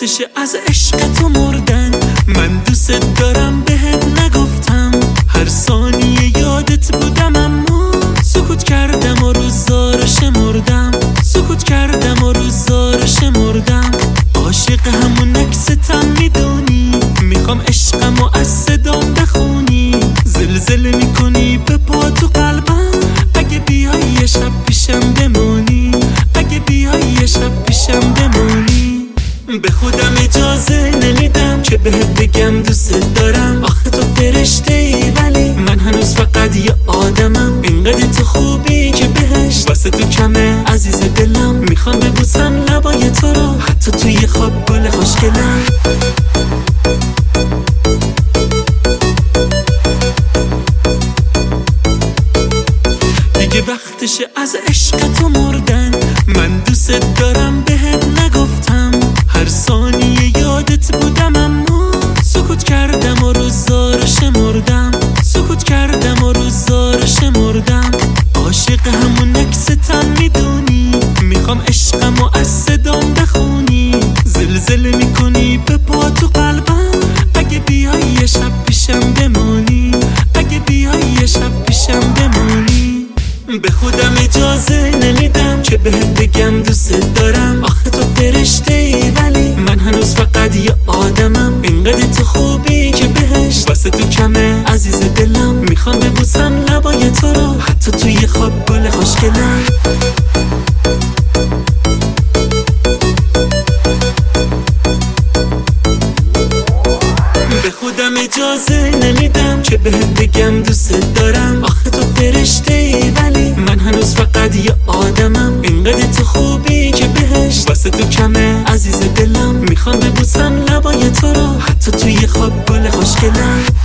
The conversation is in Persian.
وقتشه از عشق تو مردن. من دوست دارم بهت نگفتم، هر ثانیه یادت بودم، اما سکوت کردم و روزا رو شمردم. سکوت کردم و روزا رو شمردم. عاشق همون عکستم میدونی، میخوام عشقمو از صدام بخونی. زلزله میکنی به پا تو قلبم، اگه بیای یه شب پیشم بمونی. اگه بیای یه شب پیشم بمونی. به خودم اجازه نمیدم که بهت بگم دوست دارم. آخه تو فرشته ای ولی من هنوز فقط یه آدمم. اینقدر تو خوبی که بهش واسه تو کمه عزیز دلم. میخوام ببوسم لبای تو رو، حتی توی خواب گل خوشگلم. دیگه وقتشه از عشق تو مردن. من دوست دارم بهت نگفتم، هر ثانیه یادت بودم، اما سکوت کردم و روزا رو شمردم. سکوت کردم و روزا رو شمردم. عاشق همون عکستم میدونی، میخوام عشقمو از صدام بخونی. زلزله میکنی به پا تو قلبم، اگه بیای یه شب پیشم بمونی. اگه بیای یه شب پیشم بمونی. به خودم اجازه نمیدم که بهت بگم دوست دارم. آخه تو فرشته ای ولی من هنوز فقط یه آدمم. اینقدر تو خوبی که بهش واسه تو کمه عزیز دلم. میخوام ببوسم لبای تو رو، حتی توی خواب گل خوشگلم. به خودم اجازه نمیدم که بهت بگم دوست دارم. آخه تو فرشته ای ولی من هنوز فقط یه آدمم. اینقدر تو خوبی که بهش واسه تو کمه عزیز دلم. میخوام ببوسم لبای تو رو، حتی توی خواب گل خوشگلم.